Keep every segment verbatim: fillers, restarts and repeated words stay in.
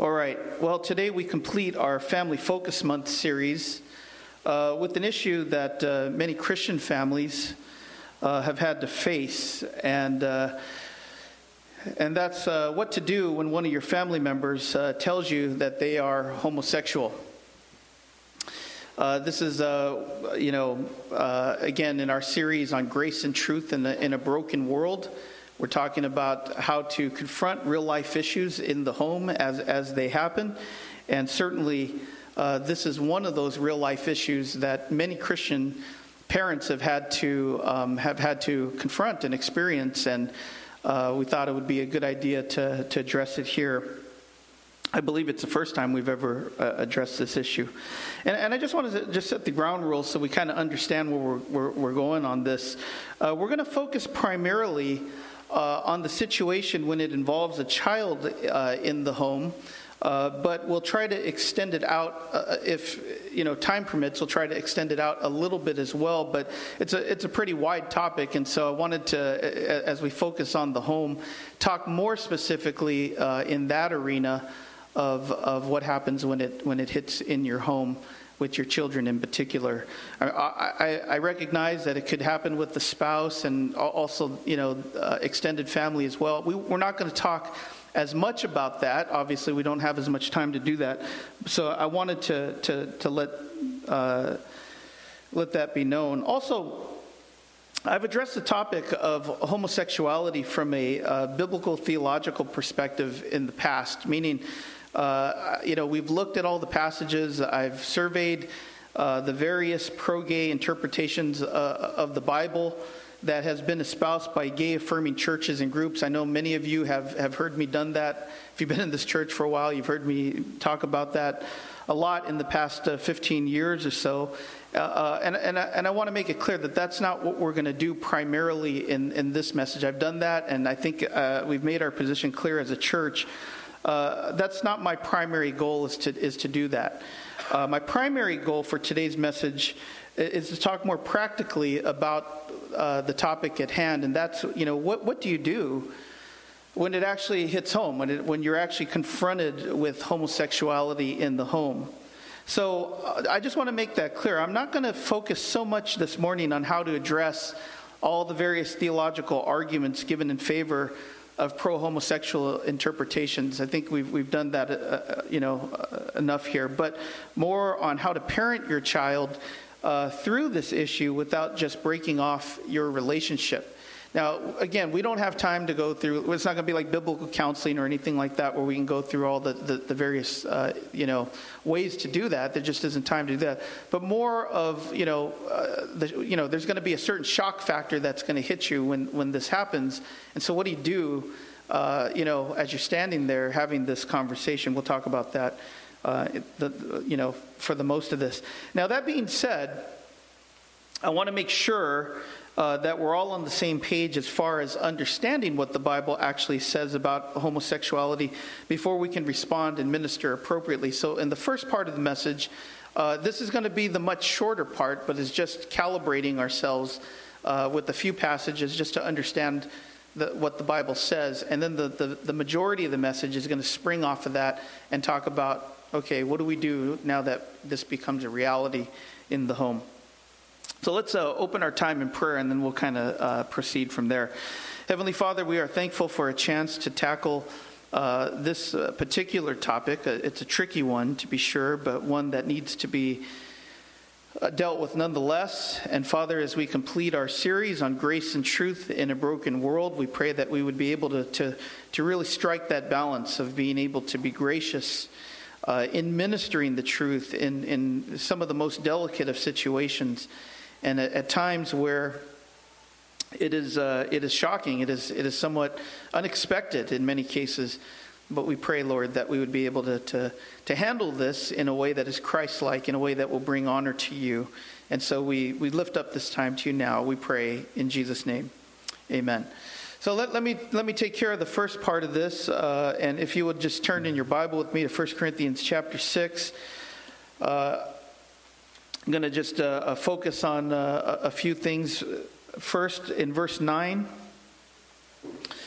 All right. Well, today we complete our Family Focus Month series uh, with an issue that uh, many Christian families uh, have had to face, and uh, and that's uh, what to do when one of your family members uh, tells you that they are homosexual. Uh, this is, uh, you know, uh, again, in our series on grace and truth in, the, in a broken world. We're talking about how to confront real-life issues in the home as, as they happen. And certainly, uh, this is one of those real-life issues that many Christian parents have had to um, have had to confront and experience. And uh, we thought it would be a good idea to, to address it here. I believe it's the first time we've ever uh, addressed this issue. And, and I just wanted to just set the ground rules so we kind of understand where we're, we're, we're going on this. Uh, we're going to focus primarily Uh, on the situation when it involves a child uh, in the home, uh, but we'll try to extend it out uh, if you know time permits. We'll try to extend it out a little bit as well. But it's a it's a pretty wide topic, and so I wanted to, as we focus on the home, talk more specifically uh, in that arena of of what happens when it when it hits in your home, with your children in particular. I, I, I recognize that it could happen with the spouse and also, you know, uh, extended family as well. We, we're not going to talk as much about that. Obviously, we don't have as much time to do that. So I wanted to to, to let uh, let that be known. Also, I've addressed the topic of homosexuality from a uh, biblical theological perspective in the past, meaning Uh, you know, we've looked at all the passages. I've surveyed uh, the various pro-gay interpretations uh, of the Bible that has been espoused by gay-affirming churches and groups. I know many of you have, have heard me done that. If you've been in this church for a while, you've heard me talk about that a lot in the past uh, fifteen years or so. Uh, uh, and, and, I, and I want to make it clear that that's not what we're going to do primarily in, in this message. I've done that, and I think uh, we've made our position clear as a church. Uh, that's not my primary goal is to is to do that. Uh, my primary goal for today's message is to talk more practically about uh, the topic at hand, and that's, you know, what what do you do when it actually hits home, when it, when you're actually confronted with homosexuality in the home. So uh, I just want to make that clear. I'm not going to focus so much this morning on how to address all the various theological arguments given in favor of pro-homosexual interpretations. I think we've we've done that, uh, you know, uh, enough here. But more on how to parent your child uh, through this issue without just breaking off your relationship. Now, again, we don't have time to go through. It's not going to be like biblical counseling or anything like that, where we can go through all the the, the various uh, you know ways to do that. There just isn't time to do that. But more of you know uh, the, you know there's going to be a certain shock factor that's going to hit you when when this happens. And so, what do you do? Uh, you know, as you're standing there having this conversation, we'll talk about that. Uh, the, you know, for the most of this. Now, that being said, I want to make sure Uh, that we're all on the same page as far as understanding what the Bible actually says about homosexuality before we can respond and minister appropriately. So in the first part of the message, uh, this is going to be the much shorter part, but it's just calibrating ourselves uh, with a few passages just to understand the, what the Bible says. And then the, the, the majority of the message is going to spring off of that and talk about, okay, what do we do now that this becomes a reality in the home? So let's uh, open our time in prayer, and then we'll kind of uh, proceed from there. Heavenly Father, we are thankful for a chance to tackle uh, this uh, particular topic. Uh, it's a tricky one, to be sure, but one that needs to be uh, dealt with nonetheless. And Father, as we complete our series on grace and truth in a broken world, we pray that we would be able to, to, to really strike that balance of being able to be gracious uh, in ministering the truth in, in some of the most delicate of situations. And at, at times where it is uh, it is shocking, it is it is somewhat unexpected in many cases. But we pray, Lord, that we would be able to, to, to handle this in a way that is Christ-like, in a way that will bring honor to you. And so we, we lift up this time to you now. We pray in Jesus' name. Amen. So let, let me let me take care of the first part of this. Uh, and if you would just turn in your Bible with me to First Corinthians chapter six. Uh, I'm going to just uh, focus on uh, a few things. First, in verse nine,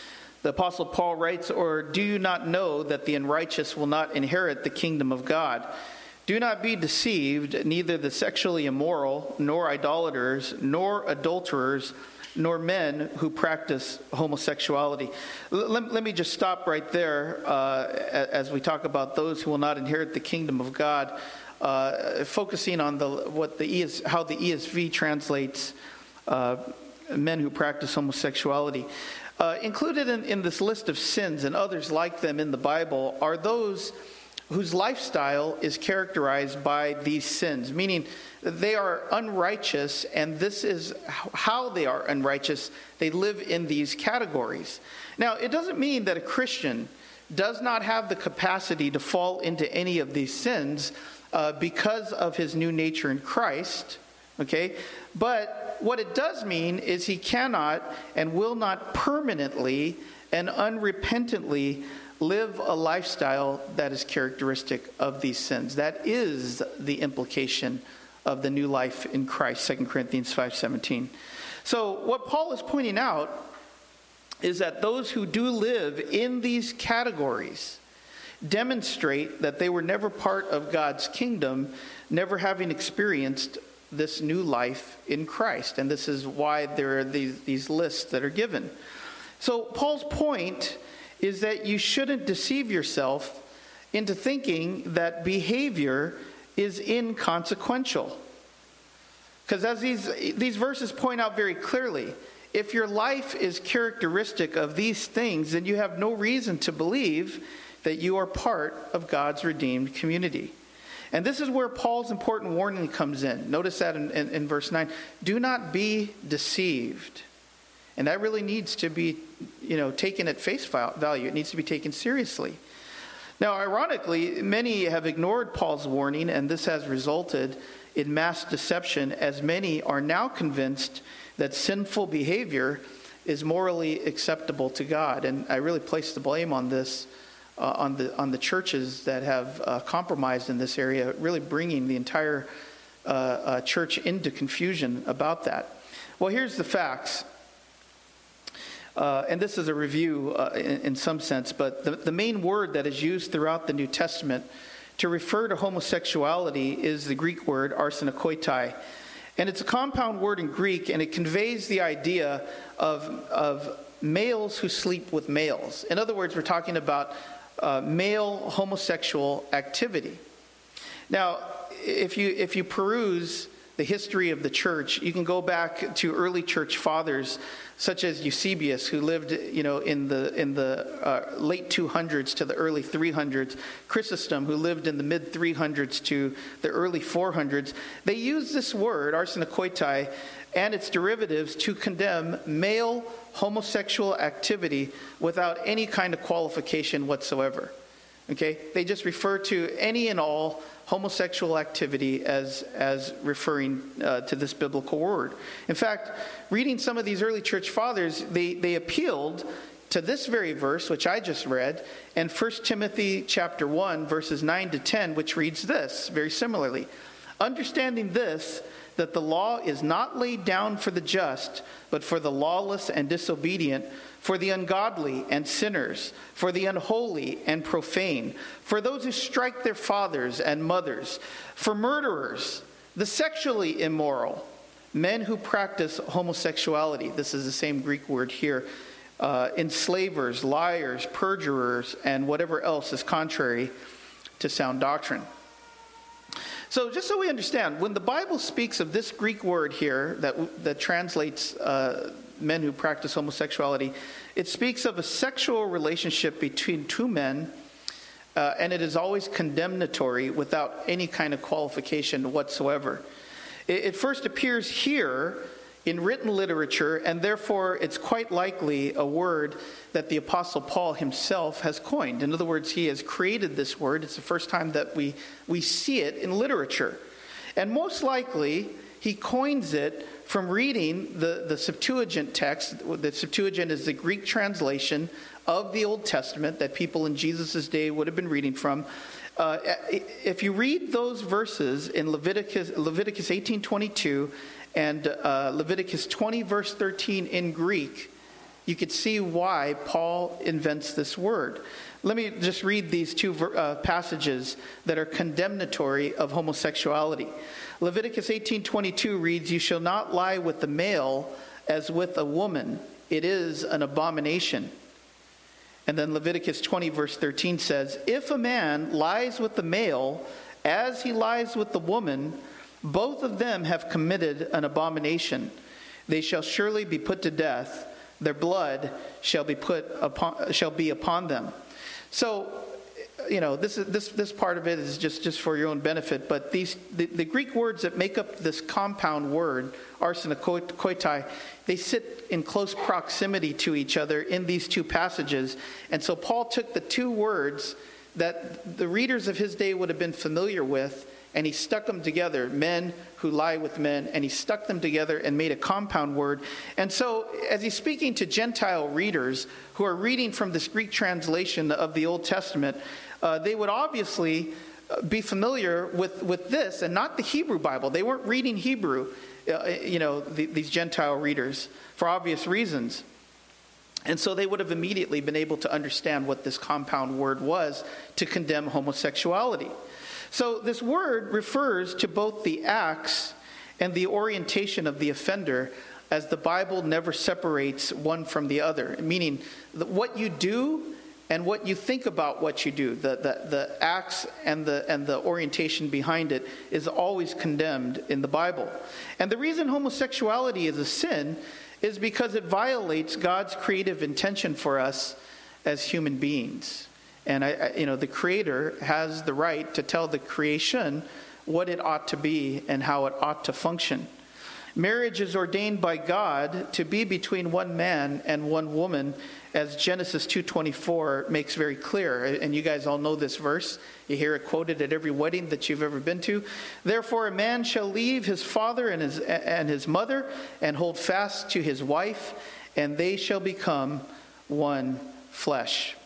The Apostle Paul writes, "Or do you not know that the unrighteous will not inherit the kingdom of God? Do not be deceived, neither the sexually immoral, nor idolaters, nor adulterers, nor men who practice homosexuality." Let, let me just stop right there uh, as we talk about those who will not inherit the kingdom of God, uh, focusing on the what the E S, how the E S V translates uh, men who practice homosexuality. Uh, included in, in this list of sins and others like them in the Bible are those whose lifestyle is characterized by these sins, meaning they are unrighteous, and this is how they are unrighteous. They live in these categories. Now, it doesn't mean that a Christian does not have the capacity to fall into any of these sins uh, because of his new nature in Christ, okay? But what it does mean is he cannot and will not permanently and unrepentantly live a lifestyle that is characteristic of these sins. That is the implication of the new life in Christ, Second Corinthians five seventeen. So what Paul is pointing out is that those who do live in these categories demonstrate that they were never part of God's kingdom, never having experienced this new life in Christ. And this is why there are these, these lists that are given. So Paul's point is that you shouldn't deceive yourself into thinking that behavior is inconsequential. Because as these, these verses point out very clearly, if your life is characteristic of these things, then you have no reason to believe that you are part of God's redeemed community. And this is where Paul's important warning comes in. Notice that in, in, in verse nine. Do not be deceived. And that really needs to be, you know, taken at face value. It needs to be taken seriously. Now, ironically, many have ignored Paul's warning, and this has resulted in mass deception, as many are now convinced that sinful behavior is morally acceptable to God. And I really place the blame on this, uh, on the on the churches that have uh, compromised in this area, really bringing the entire uh, uh, church into confusion about that. Well, here's the facts. Uh, and this is a review uh, in, in some sense, but the, the main word that is used throughout the New Testament to refer to homosexuality is the Greek word arsenokoitai. And it's a compound word in Greek, and it conveys the idea of, of males who sleep with males. In other words, we're talking about uh, male homosexual activity. Now, if you if you peruse the history of the church, you can go back to early church fathers such as Eusebius, who lived, you know, in the in the uh, late two hundreds to the early three hundreds. Chrysostom, who lived in the mid three hundreds to the early four hundreds. They used this word, arsenokoitai, and its derivatives to condemn male homosexual activity without any kind of qualification whatsoever. Okay, they just refer to any and all homosexual activity as as referring uh, to this biblical word. In fact, reading some of these early church fathers, they, they appealed to this very verse, which I just read, and First Timothy chapter one, verses nine to ten, which reads this very similarly. Understanding this, that the law is not laid down for the just, but for the lawless and disobedient, for the ungodly and sinners, for the unholy and profane, for those who strike their fathers and mothers, for murderers, the sexually immoral, men who practice homosexuality. This is the same Greek word here. Uh, enslavers, liars, perjurers, and whatever else is contrary to sound doctrine. So just so we understand, when the Bible speaks of this Greek word here that that translates uh, men who practice homosexuality, it speaks of a sexual relationship between two men, uh, and it is always condemnatory without any kind of qualification whatsoever. It, it first appears here in written literature, and therefore it's quite likely a word that the Apostle Paul himself has coined. In other words, he has created this word. It's the first time that we, we see it in literature. And most likely, he coins it from reading the, the Septuagint text. The Septuagint is the Greek translation of the Old Testament that people in Jesus' day would have been reading from. Uh, if you read those verses in Leviticus, Leviticus eighteen twenty-two and uh, Leviticus twenty verse thirteen in Greek, you could see why Paul invents this word. Let me just read these two uh, passages that are condemnatory of homosexuality. Leviticus eighteen twenty-two reads, "You shall not lie with the male as with a woman. It is an abomination." And then Leviticus twenty verse thirteen says, "If a man lies with the male as he lies with the woman, both of them have committed an abomination. They shall surely be put to death. Their blood shall be put upon shall be upon them." So, you know, this is this this part of it is just, just for your own benefit. But these the, the Greek words that make up this compound word, arsenokoitai, they sit in close proximity to each other in these two passages. And so Paul took the two words that the readers of his day would have been familiar with, and he stuck them together, men who lie with men, and he stuck them together and made a compound word. And so as he's speaking to Gentile readers who are reading from this Greek translation of the Old Testament, uh, they would obviously be familiar with, with this and not the Hebrew Bible. They weren't reading Hebrew, uh, you know, the, these Gentile readers, for obvious reasons. And so they would have immediately been able to understand what this compound word was to condemn homosexuality. So this word refers to both the acts and the orientation of the offender, as the Bible never separates one from the other, meaning that what you do and what you think about what you do, the, the, the acts and the, and the orientation behind it is always condemned in the Bible. And the reason homosexuality is a sin is because it violates God's creative intention for us as human beings. And I, I, you know, the Creator has the right to tell the creation what it ought to be and how it ought to function. Marriage is ordained by God to be between one man and one woman, as Genesis two twenty-four makes very clear. And you guys all know this verse. You hear it quoted at every wedding that you've ever been to. "Therefore a man shall leave his father and his, and his mother and hold fast to his wife, and they shall become one flesh."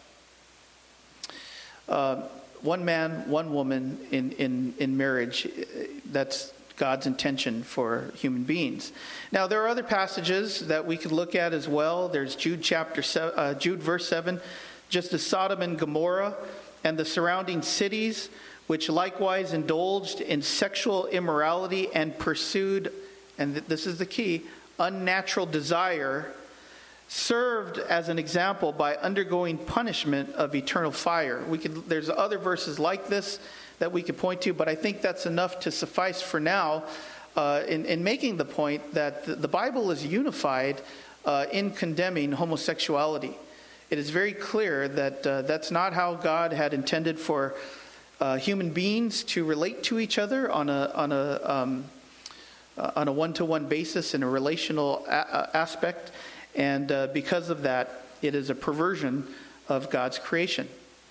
Uh, one man, one woman in, in, in marriage, that's God's intention for human beings. Now, there are other passages that we could look at as well. There's Jude chapter seven, uh, Jude verse seven, "Just as Sodom and Gomorrah and the surrounding cities, which likewise indulged in sexual immorality and pursued," and this is the key, "unnatural desire, served as an example by undergoing punishment of eternal fire." We could, there's other verses like this that we could point to, but I think that's enough to suffice for now uh, in, in making the point that the, the Bible is unified uh, in condemning homosexuality. It is very clear that uh, that's not how God had intended for uh, human beings to relate to each other on a on a um, uh, on a one-to-one basis in a relational a- aspect. And uh, because of that, it is a perversion of God's creation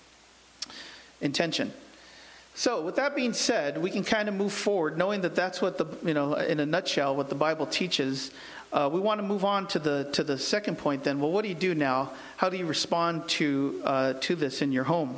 intention. So with that being said, we can kind of move forward knowing that that's what the, you know, in a nutshell, what the Bible teaches. Uh, we want to move on to the to the second point then. Well, what do you do now? How do you respond to uh, to this in your home?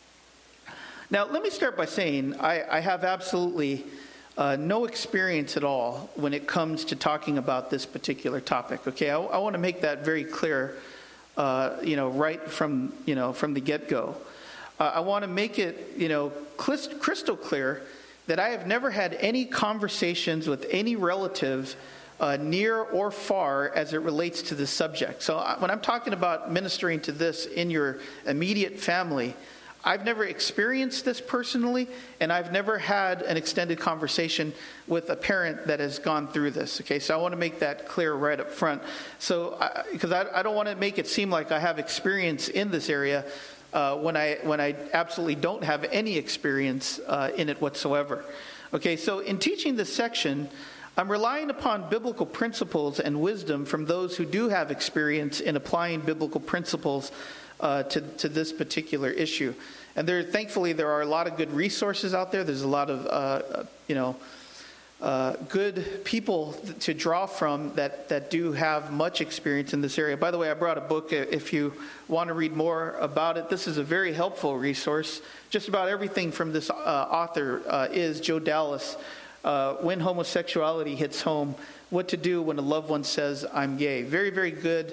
Now, let me start by saying I, I have absolutely Uh, no experience at all when it comes to talking about this particular topic. Okay, I, I want to make that very clear, uh, you know, right from you know from the get-go. Uh, I want to make it you know crystal clear that I have never had any conversations with any relative, uh, near or far, as it relates to this subject. So I, when I'm talking about ministering to this in your immediate family, I've never experienced this personally, and I've never had an extended conversation with a parent that has gone through this. Okay, so I want to make that clear right up front. So, because I, I, I don't want to make it seem like I have experience in this area uh, when I when I absolutely don't have any experience uh, in it whatsoever. Okay, so in teaching this section, I'm relying upon biblical principles and wisdom from those who do have experience in applying biblical principles Uh, to, to this particular issue. And there, thankfully, there are a lot of good resources out there. There's a lot of, uh, you know, uh, good people to draw from that, that do have much experience in this area. By the way, I brought a book if you want to read more about it. This is a very helpful resource. Just about everything from this uh, author uh, is Joe Dallas. Uh, When Homosexuality Hits Home, What to Do When a Loved One Says I'm Gay. Very, very good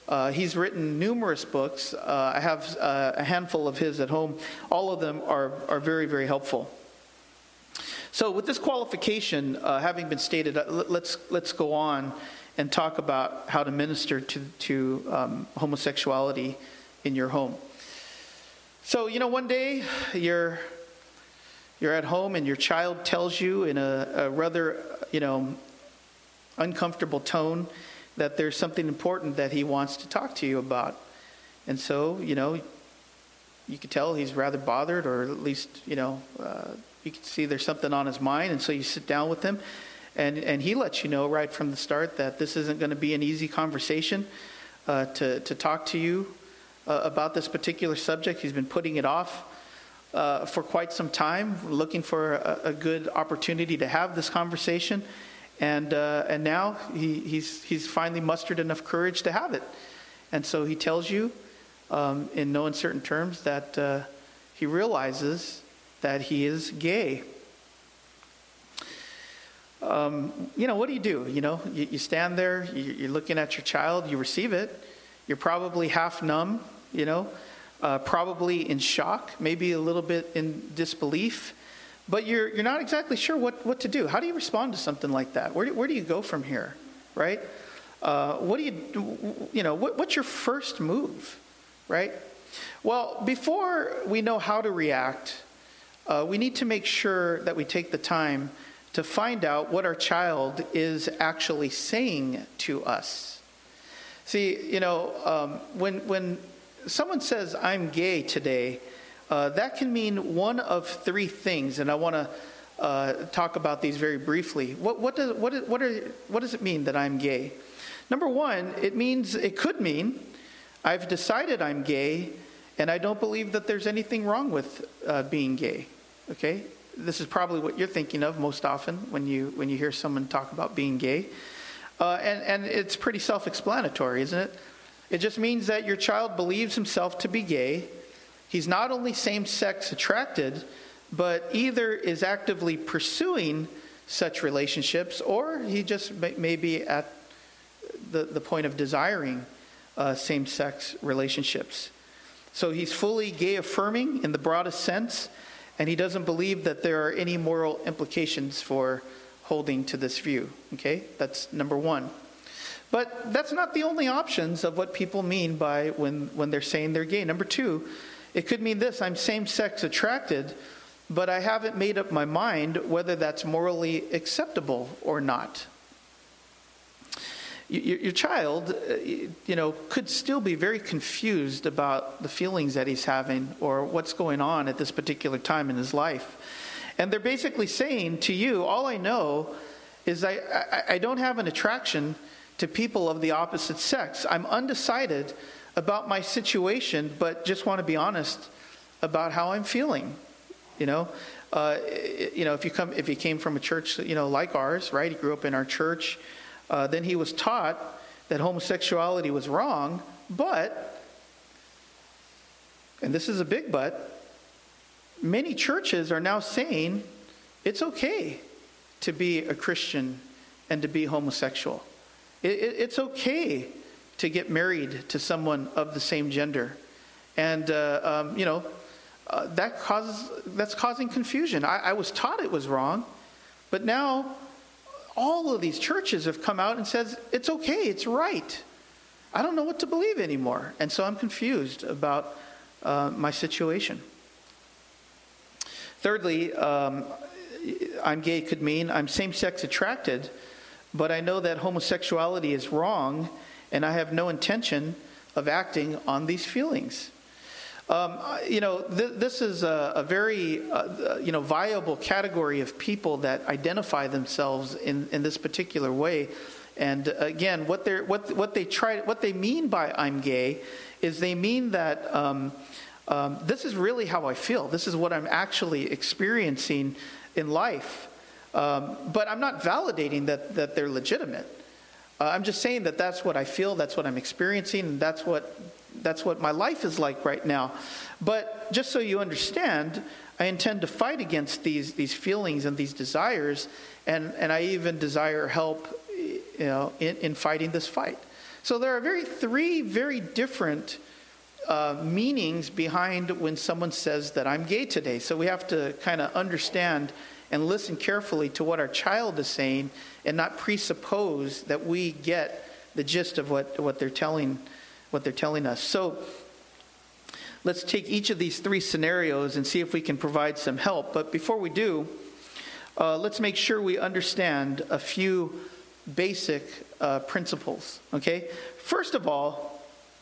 Uh, he's written numerous books. Uh, I have uh, a handful of his at home. All of them are, are very, very helpful. So with this qualification uh, having been stated, uh, let's let's go on and talk about how to minister to, to um, homosexuality in your home. So, you know, one day you're you're at home and your child tells you in a, a rather, you know, uncomfortable tone that there's something important that he wants to talk to you about. And so, you know, you could tell he's rather bothered, or at least, you know, uh, you can see there's something on his mind. And so you sit down with him, and, and he lets you know right from the start that this isn't going to be an easy conversation uh, to, to talk to you uh, about this particular subject. He's been putting it off uh, for quite some time, looking for a, a good opportunity to have this conversation. And uh, and now he, he's he's finally mustered enough courage to have it. And so he tells you um, in no uncertain terms that uh, he realizes that he is gay. Um, you know, what do you do? You know, you, you stand there, you, you're looking at your child, you receive it. You're probably half numb, you know, uh, probably in shock, maybe a little bit in disbelief. But you're you're not exactly sure what, what to do. How do you respond to something like that? Where do, where do you go from here, right? Uh, what do you, you know, what, what's your first move, right? Well, before we know how to react, uh, we need to make sure that we take the time to find out what our child is actually saying to us. See, you know, um, when when someone says, "I'm gay today," Uh, that can mean one of three things, and I want to uh, talk about these very briefly. What, what does what what are what does it mean that I'm gay? Number one, it means it could mean I've decided I'm gay, and I don't believe that there's anything wrong with uh, being gay. Okay, this is probably what you're thinking of most often when you when you hear someone talk about being gay, uh, and and it's pretty self-explanatory, isn't it? It just means that your child believes himself to be gay. He's not only same-sex attracted, but either is actively pursuing such relationships, or he just may, may be at the, the point of desiring uh, same-sex relationships. So he's fully gay-affirming in the broadest sense, and he doesn't believe that there are any moral implications for holding to this view. Okay, that's number one. But that's not the only options of what people mean by when, when they're saying they're gay. Number two, it could mean this: I'm same-sex attracted, but I haven't made up my mind whether that's morally acceptable or not. Your, your child, you know, could still be very confused about the feelings that he's having or what's going on at this particular time in his life. And they're basically saying to you, all I know is I, I, I don't have an attraction to people of the opposite sex. I'm undecided about my situation, but just want to be honest about how I'm feeling. You know, uh, you know, if you come, if he came from a church, you know, like ours, right? He grew up in our church. Uh, then he was taught that homosexuality was wrong, but, and this is a big but, many churches are now saying it's okay to be a Christian and to be homosexual. It, it, it's okay to get married to someone of the same gender. And, uh, um, you know, uh, that causes, that's causing confusion. I, I was taught it was wrong, but now all of these churches have come out and says, it's okay, it's right. I don't know what to believe anymore. And so I'm confused about uh, my situation. Thirdly, um, I'm gay could mean I'm same-sex attracted, but I know that homosexuality is wrong, and I have no intention of acting on these feelings. Um, you know, th- this is a, a very, uh, you know, viable category of people that identify themselves in, in this particular way. And again, what they what what they try, what they mean by "I'm gay" is they mean that um, um, this is really how I feel. This is what I'm actually experiencing in life. Um, but I'm not validating that that they're legitimate. Uh, I'm just saying that that's what I feel, that's what I'm experiencing, and that's what that's what my life is like right now. But just so you understand, I intend to fight against these these feelings and these desires, and, and I even desire help, you know, in, in fighting this fight. So there are very three very different uh, meanings behind when someone says that I'm gay today. So we have to kind of understand and listen carefully to what our child is saying and not presuppose that we get the gist of what, what they're telling what they're telling us. So let's take each of these three scenarios and see if we can provide some help. But before we do, uh, let's make sure we understand a few basic uh, principles. Okay? First of all,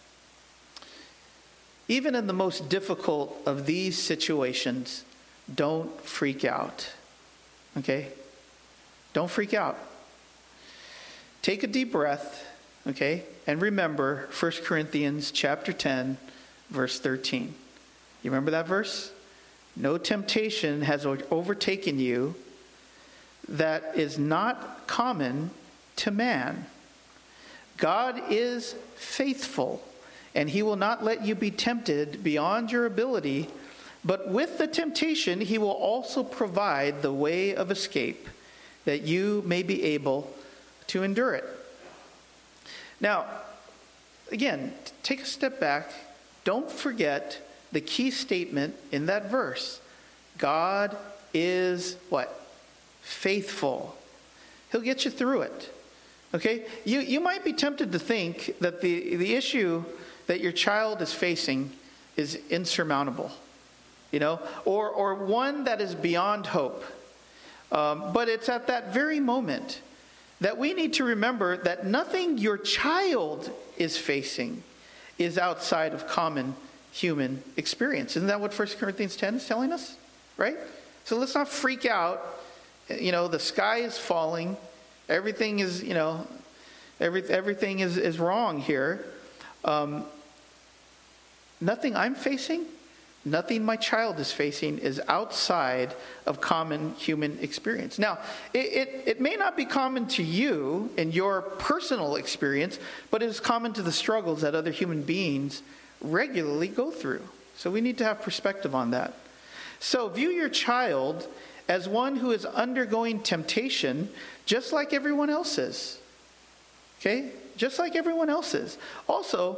even in the most difficult of these situations, don't freak out. Okay? Don't freak out. Take a deep breath, okay? And remember First Corinthians chapter ten, verse thirteen. You remember that verse? No temptation has overtaken you that is not common to man. God is faithful, and he will not let you be tempted beyond your ability, but with the temptation, he will also provide the way of escape that you may be able to endure it. Now, again, take a step back. Don't forget the key statement in that verse. God is what? Faithful. He'll get you through it. Okay? You, you might be tempted to think that the, the issue that your child is facing is insurmountable. You know, or or one that is beyond hope. Um, but it's at that very moment that we need to remember that nothing your child is facing is outside of common human experience. Isn't that what First Corinthians ten is telling us? Right? So let's not freak out. You know, the sky is falling. Everything is, you know, every, everything is, is wrong here. Um, nothing I'm facing, nothing my child is facing is outside of common human experience. Now, it, it, it may not be common to you in your personal experience, but it is common to the struggles that other human beings regularly go through. So we need to have perspective on that. So view your child as one who is undergoing temptation just like everyone else is. Okay? Just like everyone else is. Also,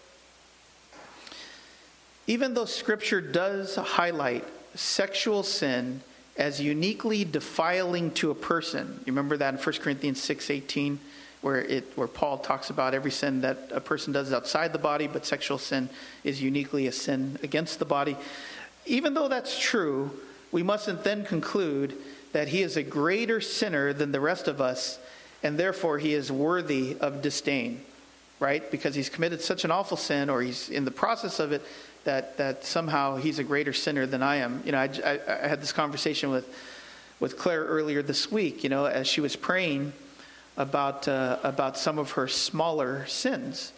even though Scripture does highlight sexual sin as uniquely defiling to a person, you remember that in First Corinthians six eighteen, where it where Paul talks about every sin that a person does outside the body, but sexual sin is uniquely a sin against the body. Even though that's true, we mustn't then conclude that he is a greater sinner than the rest of us, and therefore he is worthy of disdain, right? Because he's committed such an awful sin, or he's in the process of it, that that somehow he's a greater sinner than I am. You know, I, I, I had this conversation with with Claire earlier this week, you know, as she was praying about uh, about some of her smaller sins.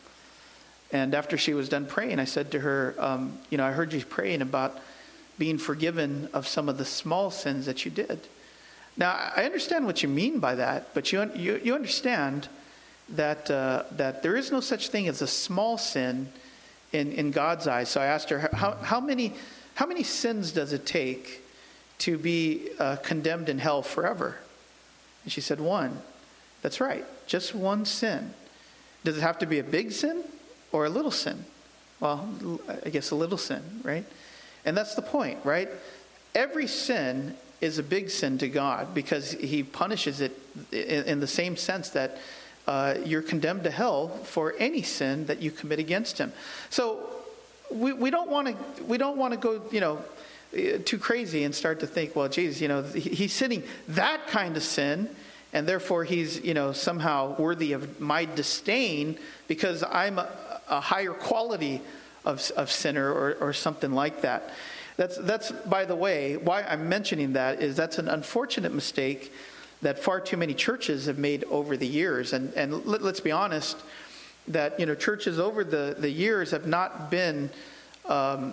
And after she was done praying, I said to her, um, you know, I heard you praying about being forgiven of some of the small sins that you did. Now, I understand what you mean by that, but you you, you understand that uh, that there is no such thing as a small sin in, in God's eyes. So I asked her, how, how many how many sins does it take to be uh, condemned in hell forever? And she said, one. That's right, just one sin. Does it have to be a big sin or a little sin? Well, I guess a little sin, right? And that's the point, right? Every sin is a big sin to God because he punishes it in, in the same sense that uh, you're condemned to hell for any sin that you commit against him. So we, we don't want to we don't want to go, you know, too crazy and start to think, well, geez, you know, he's sinning that kind of sin, and therefore he's, you know, somehow worthy of my disdain because I'm a, a higher quality of, of sinner or, or something like that. That's, that's, by the way, why I'm mentioning that is that's an unfortunate mistake that far too many churches have made over the years. And, and let, let's be honest, that, you know, churches over the, the years have not been, um,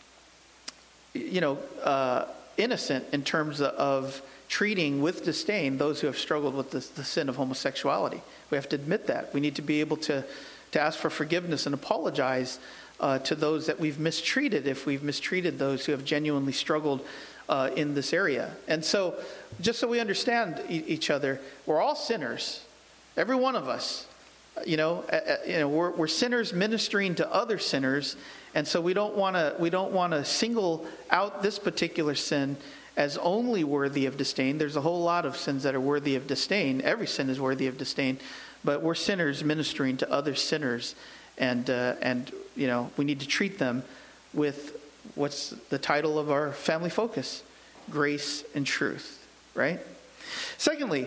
you know, uh, innocent in terms of treating with disdain those who have struggled with the, the sin of homosexuality. We have to admit that. We need to be able to, to ask for forgiveness and apologize uh, to those that we've mistreated if we've mistreated those who have genuinely struggled uh, in this area. And so, just so we understand e- each other, we're all sinners, every one of us. You know, uh, you know, we're, we're sinners ministering to other sinners, and so we don't want to we don't want to single out this particular sin as only worthy of disdain. There's a whole lot of sins that are worthy of disdain. Every sin is worthy of disdain, but we're sinners ministering to other sinners, and uh, and you know, we need to treat them with what's the title of our family focus: grace and truth. Right? Secondly,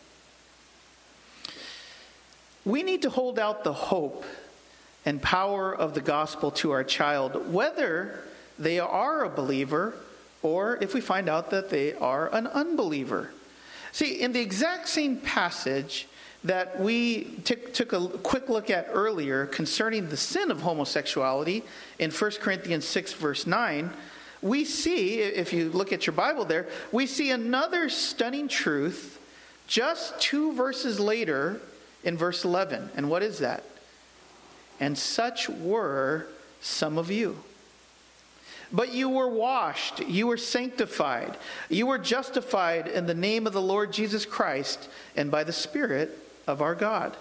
we need to hold out the hope and power of the gospel to our child, whether they are a believer or if we find out that they are an unbeliever. See, in the exact same passage that we t- took a quick look at earlier concerning the sin of homosexuality in First Corinthians six, verse nine, we see, if you look at your Bible there, we see another stunning truth just two verses later in verse eleven. And what is that? And such were some of you. But you were washed, you were sanctified, you were justified in the name of the Lord Jesus Christ and by the Spirit of our God.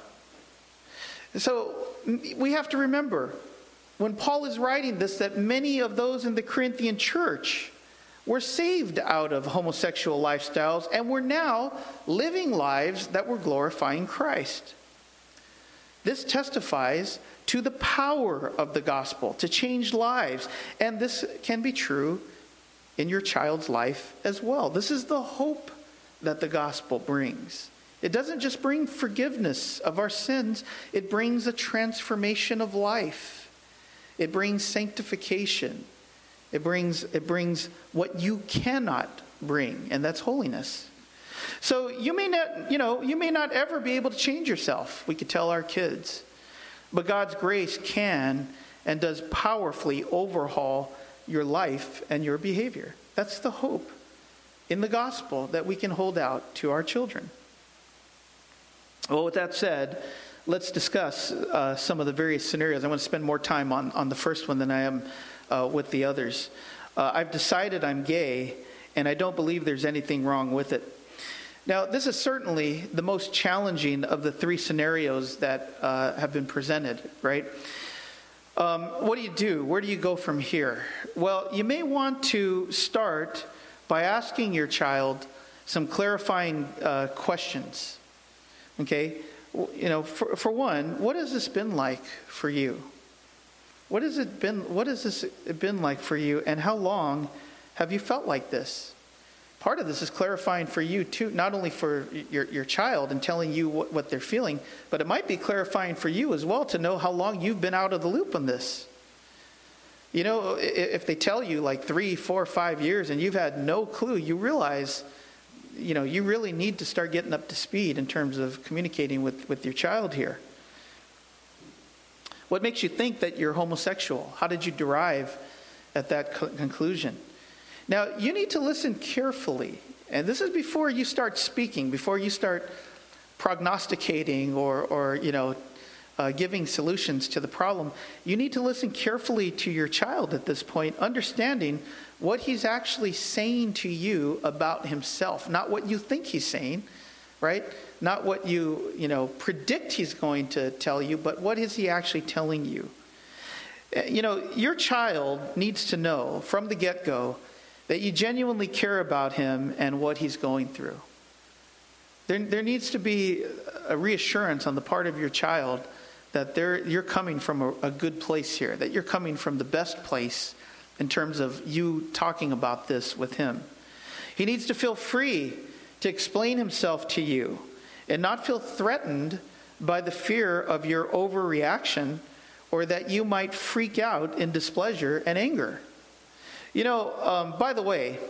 So we have to remember, when Paul is writing this, that many of those in the Corinthian church were saved out of homosexual lifestyles and were now living lives that were glorifying Christ. This testifies to the power of the gospel to change lives. And this can be true in your child's life as well. This is the hope that the gospel brings. It doesn't just bring forgiveness of our sins. It brings a transformation of life. It brings sanctification. It brings, it brings what you cannot bring, and that's holiness. So you may not, you know, you may not ever be able to change yourself. We could tell our kids. But God's grace can and does powerfully overhaul your life and your behavior. That's the hope in the gospel that we can hold out to our children. Well, with that said, let's discuss uh, some of the various scenarios. I want to spend more time on, on the first one than I am uh, with the others. Uh, I've decided I'm gay, and I don't believe there's anything wrong with it. Now, this is certainly the most challenging of the three scenarios that uh, have been presented, right? Um, what do you do? Where do you go from here? Well, you may want to start by asking your child some clarifying uh, questions, okay? You know, for, for one, what has this been like for you? What has it been, what has this been like for you, and how long have you felt like this? Part of this is clarifying for you too, not only for your, your child and telling you what, what they're feeling, but it might be clarifying for you as well to know how long you've been out of the loop on this. You know, if they tell you like three, four, five years and you've had no clue, you realize, you know, you really need to start getting up to speed in terms of communicating with, with your child here. What makes you think that you're homosexual? How did you derive at that co- conclusion? Now, you need to listen carefully, and this is before you start speaking, before you start prognosticating or, or you know, uh, giving solutions to the problem. You need to listen carefully to your child at this point, understanding what he's actually saying to you about himself, not what you think he's saying, right? Not what you, you know, predict he's going to tell you, but what is he actually telling you? You know, your child needs to know from the get-go that you genuinely care about him and what he's going through. There, there needs to be a reassurance on the part of your child that they're, you're coming from a, a good place here, that you're coming from the best place in terms of you talking about this with him. He needs to feel free to explain himself to you and not feel threatened by the fear of your overreaction or that you might freak out in displeasure and anger. You know, um, by the way,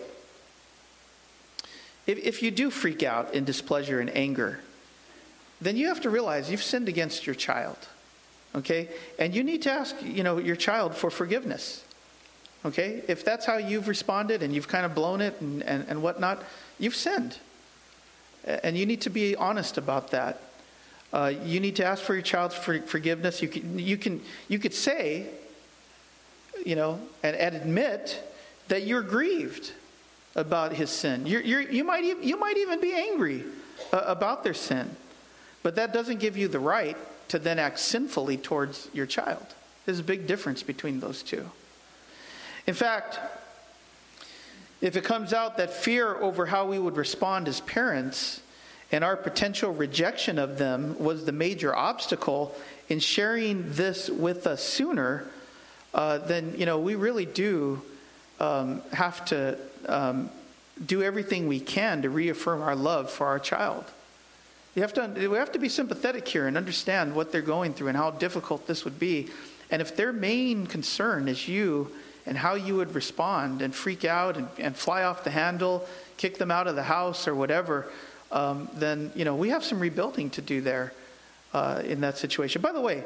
if, if you do freak out in displeasure and anger, then you have to realize you've sinned against your child, okay? And you need to ask, you know, your child for forgiveness, okay? If that's how you've responded and you've kind of blown it and, and, and whatnot, you've sinned. And you need to be honest about that. Uh, you need to ask for your child's for, forgiveness. You can, you can, you could say, you know, and, and admit that you're grieved about his sin. You're, you're, you might even, you might even be angry uh, about their sin, but that doesn't give you the right to then act sinfully towards your child. There's a big difference between those two. In fact, if it comes out that fear over how we would respond as parents and our potential rejection of them was the major obstacle in sharing this with us sooner, uh, then, you know, we really do um, have to um, do everything we can to reaffirm our love for our child. You have to, we have to be sympathetic here and understand what they're going through and how difficult this would be. And if their main concern is you and how you would respond and freak out and, and fly off the handle, kick them out of the house or whatever, um, then, you know, we have some rebuilding to do there uh, in that situation. By the way,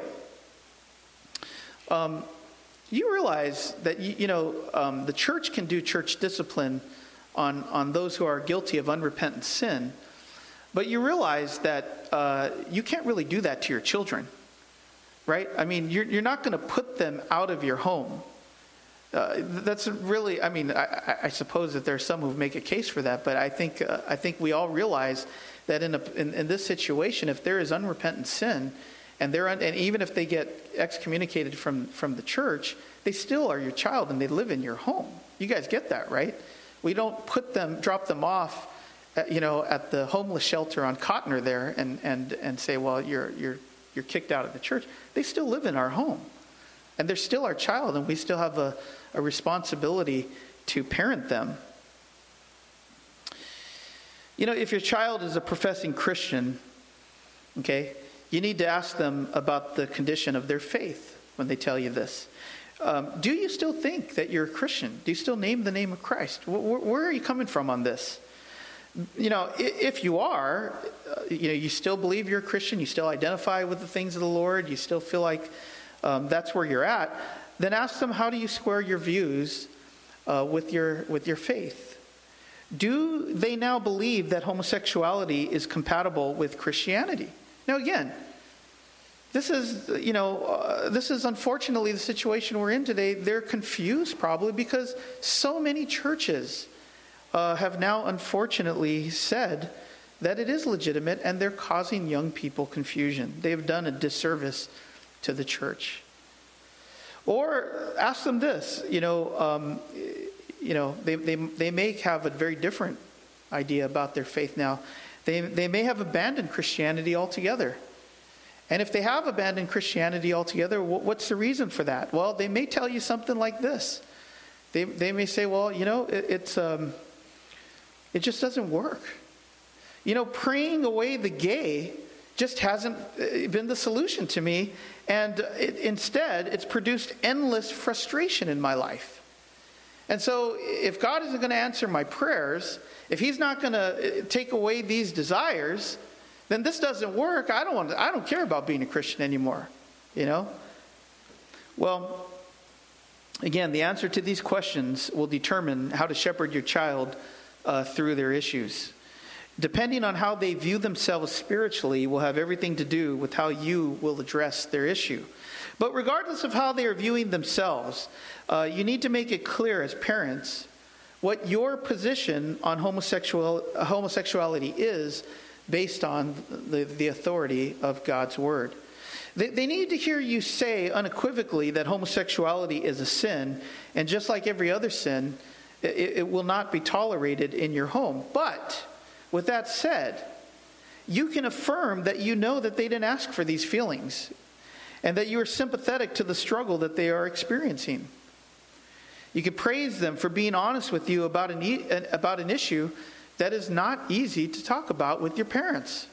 um, you realize that, you, you know, um, the church can do church discipline on, on those who are guilty of unrepentant sin, but you realize that uh, you can't really do that to your children, right? I mean, you're, you're not going to put them out of your home. Uh, that's really, I mean, I, I suppose that there are some who make a case for that, but I think uh, I think we all realize that in, a, in in this situation, if there is unrepentant sin, and they're un, and even if they get excommunicated from from the church, they still are your child and they live in your home. You guys get that, right? We don't put them, drop them off, at, you know, at the homeless shelter on Cotner there, and and and say, well, you're you're you're kicked out of the church. They still live in our home, and they're still our child, and we still have a a responsibility to parent them. You know, if your child is a professing Christian, okay, you need to ask them about the condition of their faith when they tell you this. Um, do you still think that you're a Christian? Do you still name the name of Christ? Where, where are you coming from on this? You know, if you are, uh, you know, you still believe you're a Christian, you still identify with the things of the Lord, you still feel like um, that's where you're at, then ask them, how do you square your views uh, with your with your faith? Do they now believe that homosexuality is compatible with Christianity? Now again, this is, you know, uh, this is unfortunately the situation we're in today. They're confused probably because so many churches uh, have now unfortunately said that it is legitimate, and they're causing young people confusion. They've done a disservice to the church. Or ask them this, you know, um, you know, they, they they may have a very different idea about their faith now. They they may have abandoned Christianity altogether. And if they have abandoned Christianity altogether, what's the reason for that? Well, they may tell you something like this. They they may say, well, you know, it, it's um, it just doesn't work. You know, praying away the gay just hasn't been the solution to me, and it, instead it's produced endless frustration in my life. And so if God isn't going to answer my prayers, if he's not going to take away these desires, then this doesn't work. I don't want to, I don't care about being a Christian anymore, you know? Well, again, the answer to these questions will determine how to shepherd your child uh, through their issues. Depending on how they view themselves spiritually will have everything to do with how you will address their issue. But regardless of how they are viewing themselves, uh, you need to make it clear as parents what your position on homosexual, uh, homosexuality is based on the, the authority of God's word. They, they need to hear you say unequivocally that homosexuality is a sin, and just like every other sin, it, it will not be tolerated in your home. But with that said, you can affirm that you know that they didn't ask for these feelings, and that you are sympathetic to the struggle that they are experiencing. You can praise them for being honest with you about an, e- about an issue that is not easy to talk about with your parents.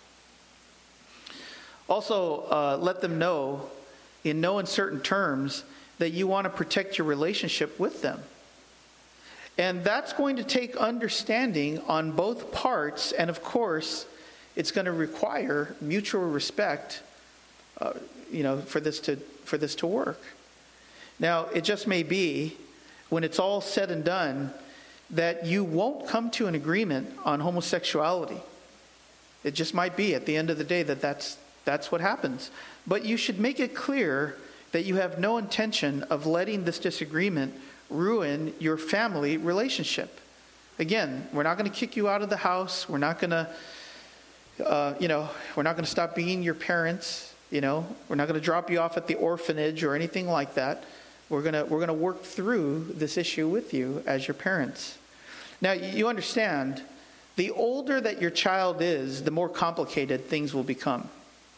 Also, uh, let them know in no uncertain terms that you want to protect your relationship with them. And that's going to take understanding on both parts, and of course, it's going to require mutual respect, uh, you know, for this to for this to work. Now, it just may be, when it's all said and done, that you won't come to an agreement on homosexuality. It just might be at the end of the day that that's that's what happens. But you should make it clear that you have no intention of letting this disagreement ruin your family relationship. Again, we're not going to kick you out of the house. We're not going to, uh, you know, we're not going to stop being your parents. You know, we're not going to drop you off at the orphanage or anything like that. We're going to we're going to work through this issue with you as your parents. Now, you understand, the older that your child is, the more complicated things will become.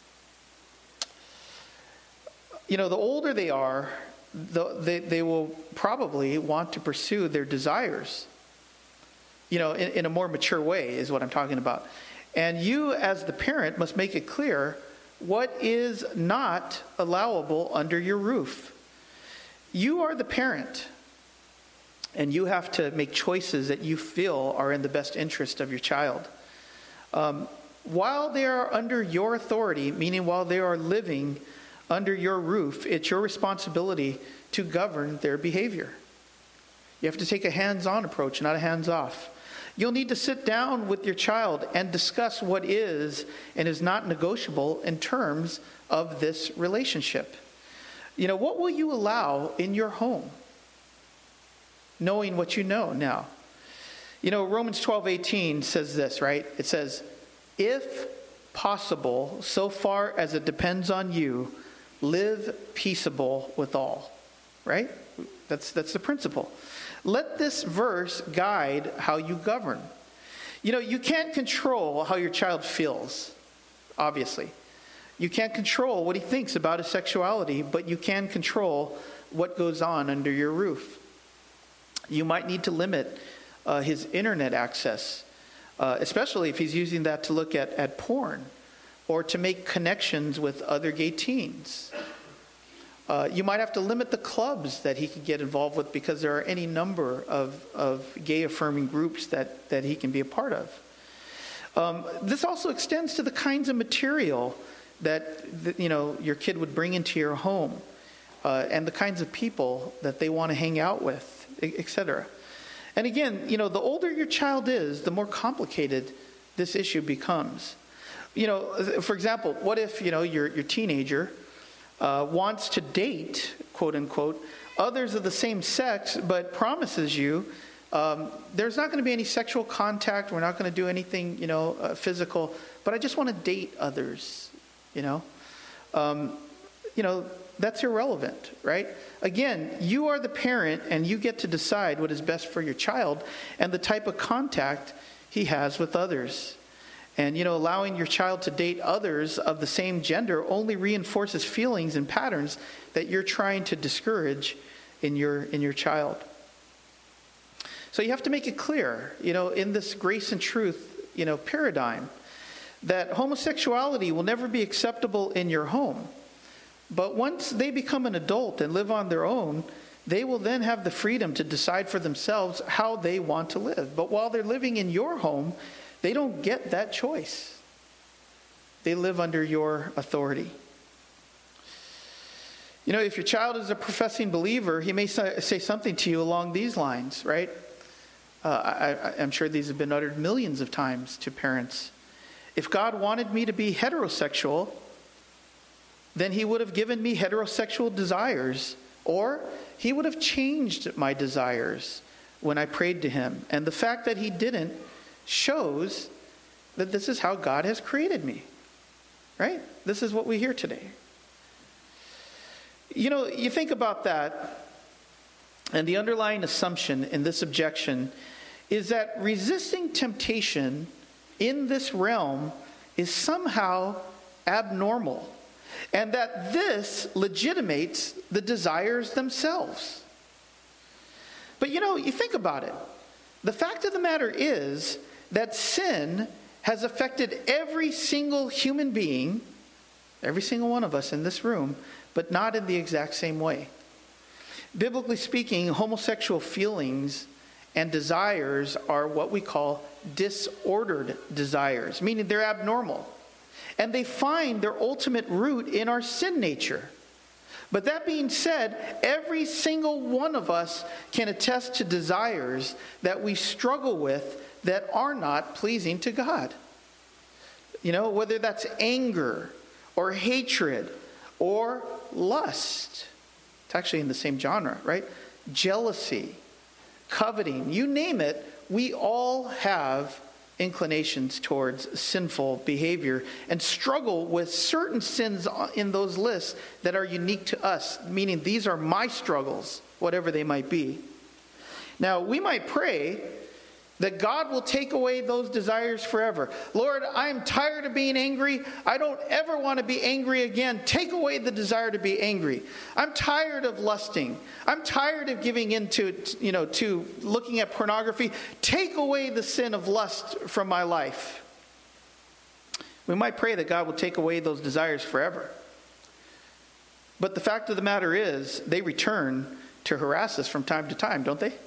You know, the older they are, the, they, they will probably want to pursue their desires. You know, in, in a more mature way is what I'm talking about. And you, as the parent, must make it clear what is not allowable under your roof. You are the parent, and you have to make choices that you feel are in the best interest of your child. Um, while they are under your authority, meaning while they are living under your roof, it's your responsibility to govern their behavior. You have to take a hands-on approach, not a hands-off. You'll need to sit down with your child and discuss what is and is not negotiable in terms of this relationship. You know, what will you allow in your home? Knowing what you know now. You know, Romans twelve eighteen says this, right? It says, if possible, so far as it depends on you, live peaceable with all. Right? That's that's the principle. Let this verse guide how you govern. You know, you can't control how your child feels, obviously. You can't control what he thinks about his sexuality, but you can control what goes on under your roof. You might need to limit uh, his internet access, uh, especially if he's using that to look at, at porn or to make connections with other gay teens. Uh, you might have to limit the clubs that he can get involved with because there are any number of, of gay-affirming groups that, that he can be a part of. Um, this also extends to the kinds of material that, that you know your kid would bring into your home uh, and the kinds of people that they want to hang out with, et cetera. And again, you know, the older your child is, the more complicated this issue becomes. You know, for example, what if, you know, your your teenager Uh, wants to date, quote unquote, others of the same sex, but promises you um, there's not going to be any sexual contact. We're not going to do anything, you know, uh, physical. But I just want to date others. You know, um, you know that's irrelevant, right? Again, you are the parent, and you get to decide what is best for your child and the type of contact he has with others. And, you know, allowing your child to date others of the same gender only reinforces feelings and patterns that you're trying to discourage in your in your child. So you have to make it clear, you know, in this grace and truth, you know, paradigm, that homosexuality will never be acceptable in your home. But once they become an adult and live on their own, they will then have the freedom to decide for themselves how they want to live. But while they're living in your home, they don't get that choice. They live under your authority. You know, if your child is a professing believer, he may say something to you along these lines, right? Uh, I, I'm sure these have been uttered millions of times to parents. If God wanted me to be heterosexual, then he would have given me heterosexual desires, or he would have changed my desires when I prayed to him. And the fact that he didn't shows that this is how God has created me, right? This is what we hear today. You know, you think about that, and the underlying assumption in this objection is that resisting temptation in this realm is somehow abnormal, and that this legitimates the desires themselves. But you know, you think about it. The fact of the matter is that sin has affected every single human being, every single one of us in this room, but not in the exact same way. Biblically speaking, homosexual feelings and desires are what we call disordered desires, meaning they're abnormal. And they find their ultimate root in our sin nature. But that being said, every single one of us can attest to desires that we struggle with that are not pleasing to God. You know, whether that's anger or hatred or lust. It's actually in the same genre, right? Jealousy, coveting, you name it, we all have inclinations towards sinful behavior and struggle with certain sins in those lists that are unique to us, meaning these are my struggles, whatever they might be. Now, we might pray that God will take away those desires forever. Lord, I am tired of being angry. I don't ever want to be angry again. Take away the desire to be angry. I'm tired of lusting. I'm tired of giving into, you know, to looking at pornography. Take away the sin of lust from my life. We might pray that God will take away those desires forever. But the fact of the matter is, they return to harass us from time to time, don't they?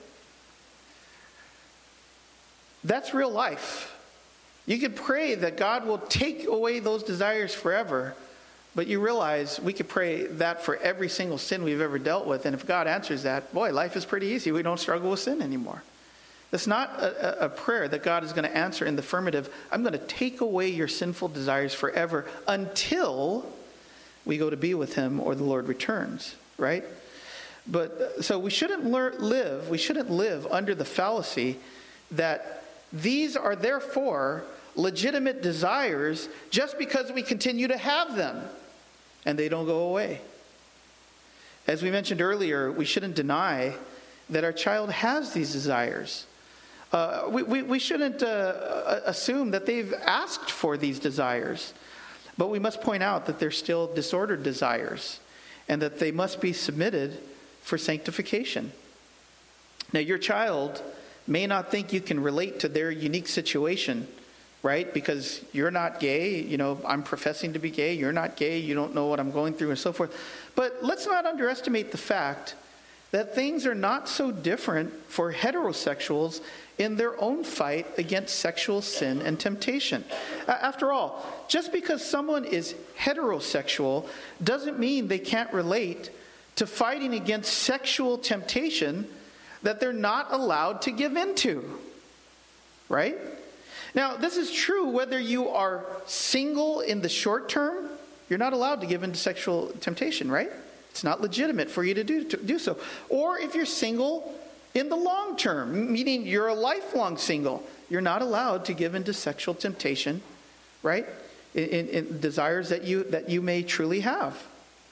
That's real life. You could pray that God will take away those desires forever, but you realize we could pray that for every single sin we've ever dealt with, and if God answers that, boy, life is pretty easy. We don't struggle with sin anymore. That's not a, a prayer that God is going to answer in the affirmative. I'm going to take away your sinful desires forever until we go to be with him or the Lord returns, right? But so we shouldn't lear- live, we shouldn't live under the fallacy that these are therefore legitimate desires just because we continue to have them and they don't go away. As we mentioned earlier, we shouldn't deny that our child has these desires. Uh, we, we, we shouldn't uh, assume that they've asked for these desires, but we must point out that they're still disordered desires and that they must be submitted for sanctification. Now, your child may not think you can relate to their unique situation, right? Because you're not gay, you know, I'm professing to be gay, you're not gay, you don't know what I'm going through and so forth. But let's not underestimate the fact that things are not so different for heterosexuals in their own fight against sexual sin and temptation. After all, just because someone is heterosexual doesn't mean they can't relate to fighting against sexual temptation that they're not allowed to give into, right? Now, this is true whether you are single in the short term. You're not allowed to give into sexual temptation, right? It's not legitimate for you to do, to do so. Or if you're single in the long term, meaning you're a lifelong single, you're not allowed to give into sexual temptation, right? In, in, in desires that you that you may truly have.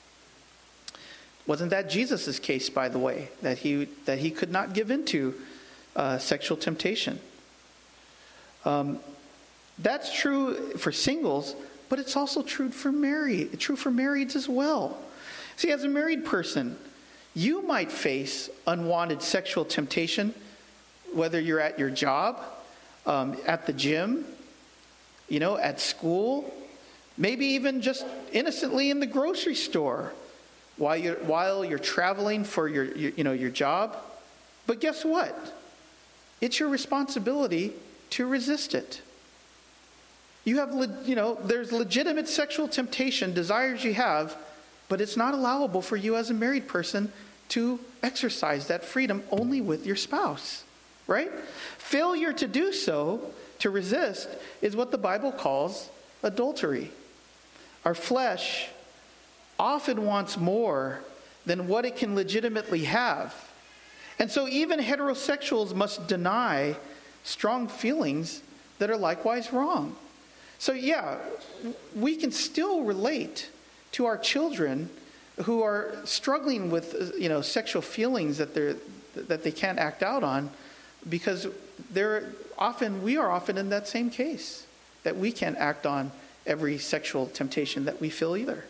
Wasn't that Jesus' case, by the way, that he that he could not give into uh, sexual temptation? Um, that's true for singles, but it's also true for married, true for marrieds as well. See, as a married person, you might face unwanted sexual temptation, whether you're at your job, um, at the gym, you know, at school, maybe even just innocently in the grocery store. While you're, while you're traveling for your, your, you know, your job. But guess what? It's your responsibility to resist it. You have, you know, there's legitimate sexual temptation, desires you have, but it's not allowable for you as a married person to exercise that freedom only with your spouse, right? Failure to do so, to resist, is what the Bible calls adultery. Our flesh often wants more than what it can legitimately have. And so even heterosexuals must deny strong feelings that are likewise wrong. So yeah, we can still relate to our children who are struggling with, you know, sexual feelings that they're that they can't act out on, because they're often we are often in that same case, that we can't act on every sexual temptation that we feel either.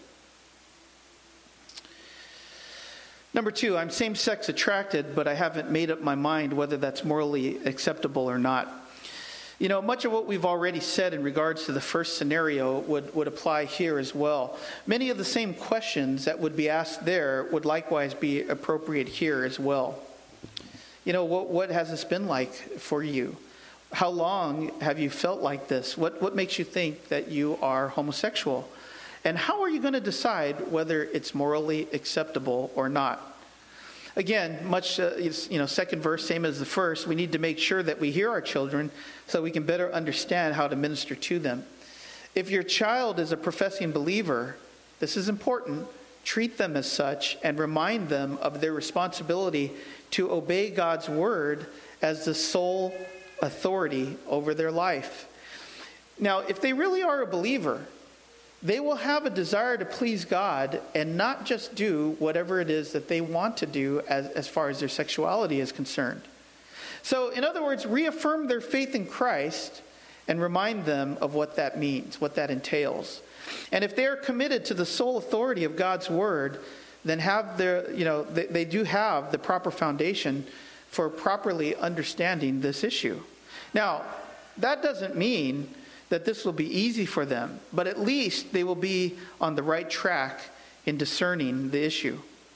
Number two, I'm same-sex attracted, but I haven't made up my mind whether that's morally acceptable or not. You know, much of what we've already said in regards to the first scenario would, would apply here as well. Many of the same questions that would be asked there would likewise be appropriate here as well. You know, what, what has this been like for you? How long have you felt like this? What, what makes you think that you are homosexual? And how are you going to decide whether it's morally acceptable or not? Again, much, uh, you know, second verse, same as the first, we need to make sure that we hear our children so we can better understand how to minister to them. If your child is a professing believer, this is important, treat them as such and remind them of their responsibility to obey God's word as the sole authority over their life. Now, if they really are a believer, they will have a desire to please God and not just do whatever it is that they want to do as, as far as their sexuality is concerned. So, in other words, reaffirm their faith in Christ and remind them of what that means, what that entails. And if they are committed to the sole authority of God's word, then have their, you know, they, they do have the proper foundation for properly understanding this issue. Now, that doesn't mean that this will be easy for them, but at least they will be on the right track in discerning the issue.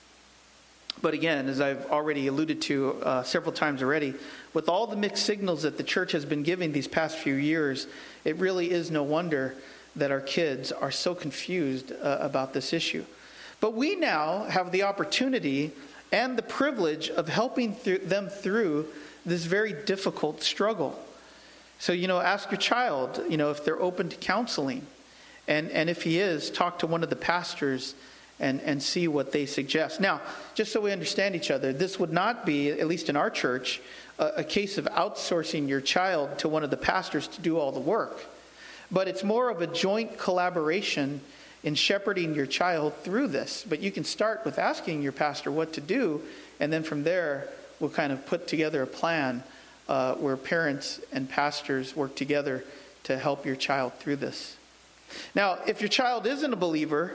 But again, as I've already alluded to uh, several times already, with all the mixed signals that the church has been giving these past few years, it really is no wonder that our kids are so confused uh, about this issue. But we now have the opportunity and the privilege of helping th- them through this very difficult struggle. So, you know, ask your child, you know, if they're open to counseling. And, and if he is, talk to one of the pastors and, and see what they suggest. Now, just so we understand each other, this would not be, at least in our church, a, a case of outsourcing your child to one of the pastors to do all the work. But it's more of a joint collaboration in shepherding your child through this. But you can start with asking your pastor what to do, and then from there, we'll kind of put together a plan Uh, where parents and pastors work together to help your child through this. Now, if your child isn't a believer,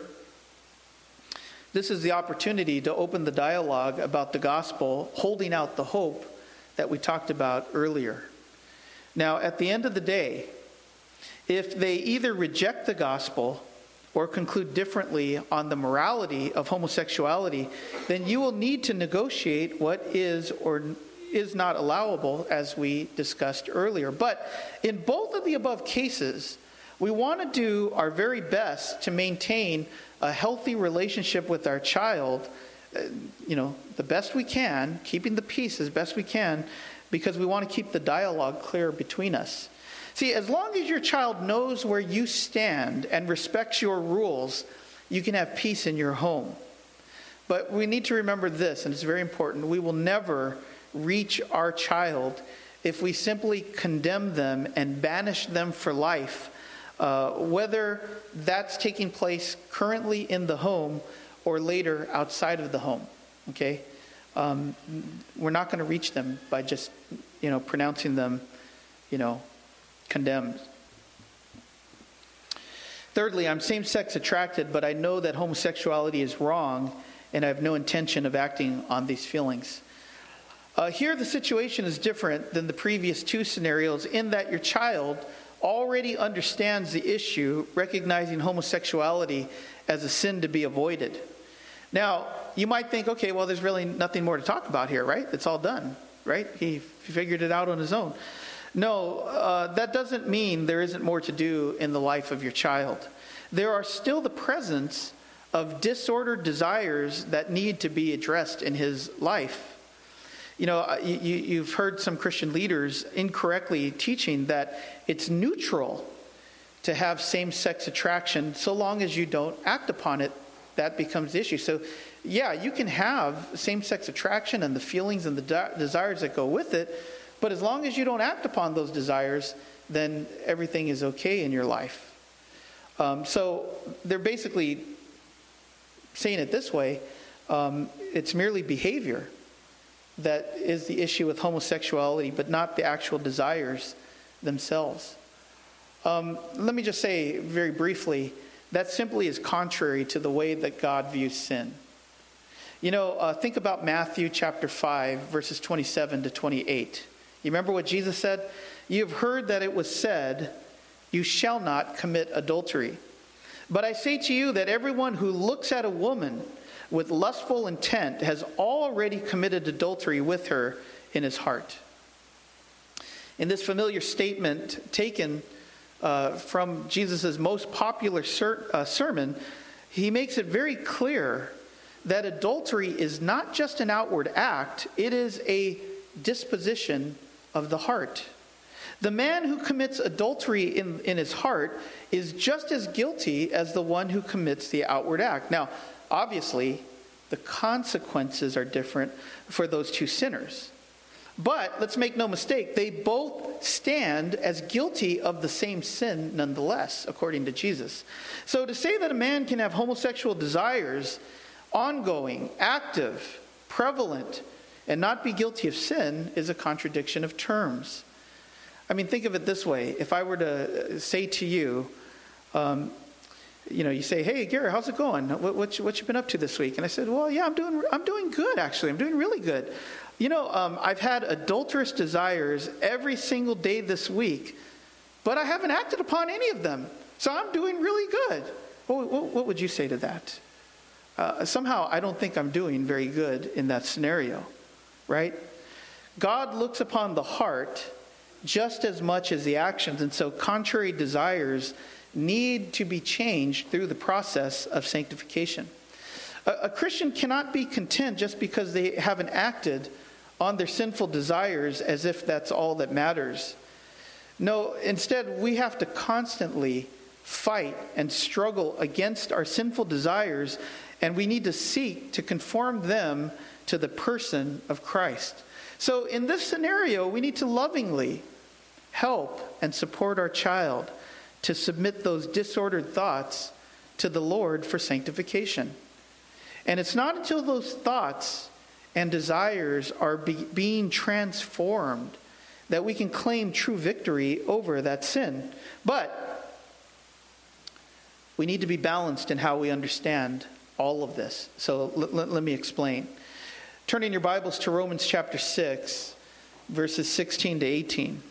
this is the opportunity to open the dialogue about the gospel, holding out the hope that we talked about earlier. Now, at the end of the day, if they either reject the gospel or conclude differently on the morality of homosexuality, then you will need to negotiate what is or is not allowable, as we discussed earlier. But in both of the above cases, we want to do our very best to maintain a healthy relationship with our child, uh, you know, the best we can, keeping the peace as best we can, because we want to keep the dialogue clear between us. See, as long as your child knows where you stand and respects your rules, you can have peace in your home. But we need to remember this, and it's very important. We will never reach our child if we simply condemn them and banish them for life, uh, whether that's taking place currently in the home or later outside of the home. Okay, um, we're not going to reach them by just, you know, pronouncing them, you know, condemned. Thirdly, I'm same-sex attracted, but I know that homosexuality is wrong, and I have no intention of acting on these feelings. Uh, here the situation is different than the previous two scenarios in that your child already understands the issue, recognizing homosexuality as a sin to be avoided. Now, you might think, okay, well, there's really nothing more to talk about here, right? It's all done, right? He figured it out on his own. No, uh, that doesn't mean there isn't more to do in the life of your child. There are still the presence of disordered desires that need to be addressed in his life. You know, you, you've heard some Christian leaders incorrectly teaching that it's neutral to have same-sex attraction so long as you don't act upon it. That becomes the issue. So, yeah, you can have same-sex attraction and the feelings and the de- desires that go with it, but as long as you don't act upon those desires, then everything is okay in your life. Um, so they're basically saying it this way, um, it's merely behavior that is the issue with homosexuality, but not the actual desires themselves. Um, let me just say very briefly, that simply is contrary to the way that God views sin. You know, uh, think about Matthew chapter five, verses twenty-seven to twenty-eight. You remember what Jesus said? You have heard that it was said, you shall not commit adultery. But I say to you that everyone who looks at a woman with lustful intent has already committed adultery with her in his heart. In this familiar statement taken uh, from Jesus' most popular ser- uh, sermon, he makes it very clear that adultery is not just an outward act, it is a disposition of the heart. The man who commits adultery in, in his heart is just as guilty as the one who commits the outward act. Now, obviously, the consequences are different for those two sinners. But let's make no mistake, they both stand as guilty of the same sin nonetheless, according to Jesus. So to say that a man can have homosexual desires, ongoing, active, prevalent, and not be guilty of sin is a contradiction of terms. I mean, think of it this way. If I were to say to you, um, you know, you say, "Hey, Gary, how's it going? What, what, you, what you been up to this week?" And I said, "Well, yeah, I'm doing, I'm doing good, actually. I'm doing really good. You know, um, I've had adulterous desires every single day this week, but I haven't acted upon any of them. So I'm doing really good." What, what, what would you say to that? Uh, somehow, I don't think I'm doing very good in that scenario, right? God looks upon the heart just as much as the actions, and so contrary desires need to be changed through the process of sanctification. A, a Christian cannot be content just because they haven't acted on their sinful desires as if that's all that matters. No, instead, we have to constantly fight and struggle against our sinful desires, and we need to seek to conform them to the person of Christ. So in this scenario, we need to lovingly help and support our child to submit those disordered thoughts to the Lord for sanctification. And it's not until those thoughts and desires are be, being transformed that we can claim true victory over that sin. But we need to be balanced in how we understand all of this. So l- l- let me explain. Turn in your Bibles to Romans chapter six, verses sixteen to eighteen.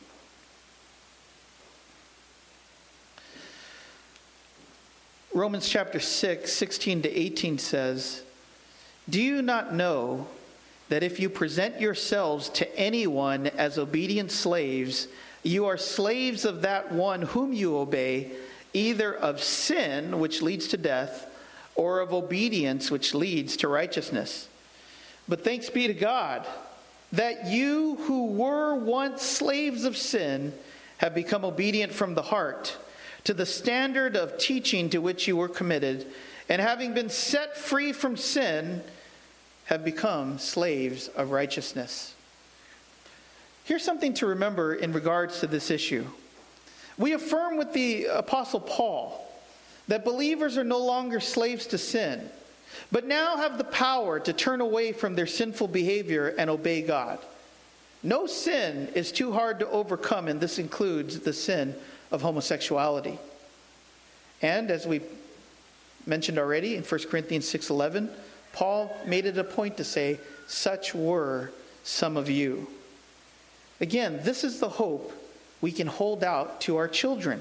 Romans chapter six, sixteen to eighteen says, "Do you not know that if you present yourselves to anyone as obedient slaves, you are slaves of that one whom you obey, either of sin, which leads to death, or of obedience, which leads to righteousness? But thanks be to God that you who were once slaves of sin have become obedient from the heart to the standard of teaching to which you were committed, and having been set free from sin, have become slaves of righteousness." Here's something to remember in regards to this issue. We affirm with the Apostle Paul that believers are no longer slaves to sin, but now have the power to turn away from their sinful behavior and obey God. No sin is too hard to overcome, and this includes the sin of homosexuality. And as we mentioned already in First Corinthians six eleven, Paul made it a point to say, "Such were some of you." Again, this is the hope we can hold out to our children.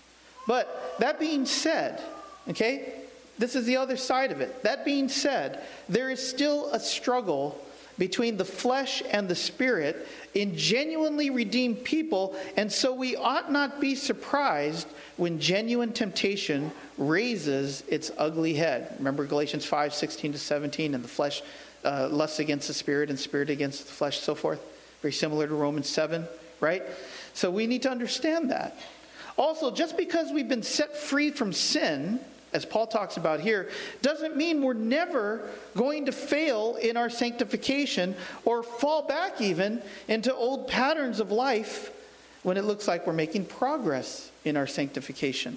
But that being said, okay, this is the other side of it. That being said, there is still a struggle between the flesh and the spirit in genuinely redeemed people, and so we ought not be surprised when genuine temptation raises its ugly head. Remember Galatians five, sixteen to seventeen, and the flesh uh, lusts against the spirit and spirit against the flesh, so forth. Very similar to Romans seven, right? So we need to understand that. Also, just because we've been set free from sin, as Paul talks about here, doesn't mean we're never going to fail in our sanctification or fall back even into old patterns of life when it looks like we're making progress in our sanctification.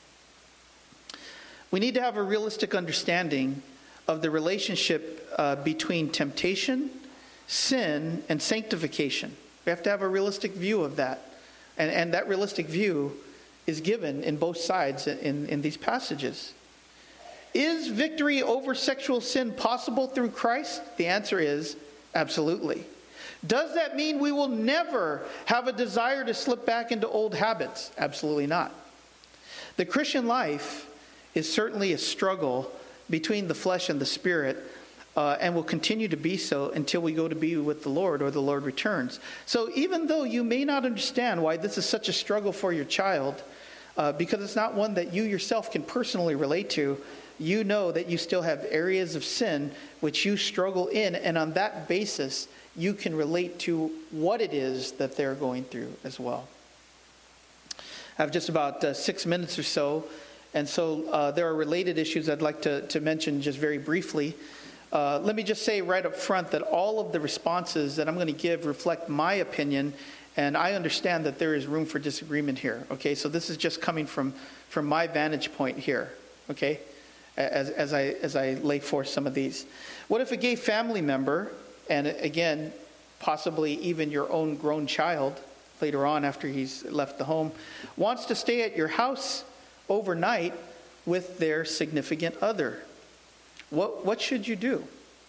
We need to have a realistic understanding of the relationship uh, between temptation, sin, and sanctification. We have to have a realistic view of that. And, and that realistic view is given in both sides in, in these passages. Is victory over sexual sin possible through Christ? The answer is absolutely. Does that mean we will never have a desire to slip back into old habits? Absolutely not. The Christian life is certainly a struggle between the flesh and the spirit, uh, and will continue to be so until we go to be with the Lord or the Lord returns. So even though you may not understand why this is such a struggle for your child, uh, because it's not one that you yourself can personally relate to, you know that you still have areas of sin which you struggle in, and on that basis, you can relate to what it is that they're going through as well. I have just about uh, six minutes or so, and so uh, there are related issues I'd like to, to mention just very briefly. Uh, let me just say right up front that all of the responses that I'm going to give reflect my opinion, and I understand that there is room for disagreement here. Okay, so this is just coming from, from my vantage point here. Okay, as, as I as I lay forth some of these. What if a gay family member, and again, possibly even your own grown child later on after he's left the home, wants to stay at your house overnight with their significant other? What what should you do?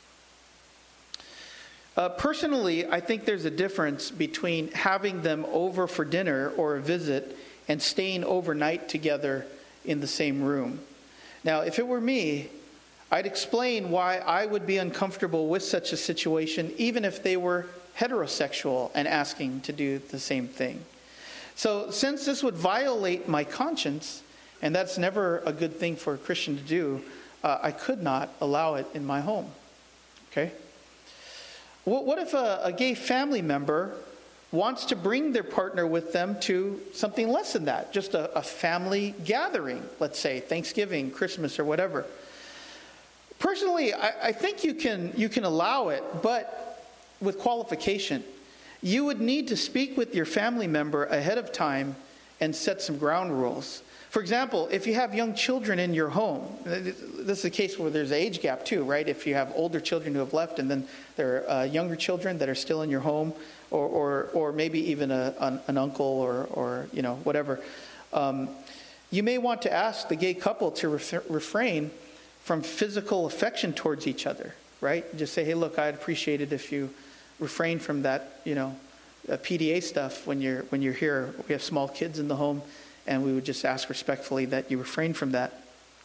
Uh, personally, I think there's a difference between having them over for dinner or a visit and staying overnight together in the same room. Now, if it were me, I'd explain why I would be uncomfortable with such a situation, even if they were heterosexual and asking to do the same thing. So, since this would violate my conscience, and that's never a good thing for a Christian to do, uh, I could not allow it in my home. Okay? What, what if a, a gay family member wants to bring their partner with them to something less than that, just a, a family gathering, let's say Thanksgiving, Christmas, or whatever? Personally, I, I think you can you can allow it, but with qualification. You would need to speak with your family member ahead of time and set some ground rules. For example, if you have young children in your home, this is a case where there's an age gap too, right? If you have older children who have left and then there are uh, younger children that are still in your home, or or, or maybe even a, an, an uncle or, or you know, whatever, um, you may want to ask the gay couple to ref- refrain from physical affection towards each other, right? Just say, hey, look, I'd appreciate it if you refrain from that, you know, uh, P D A stuff when you're when you're here. We have small kids in the home, and we would just ask respectfully that you refrain from that.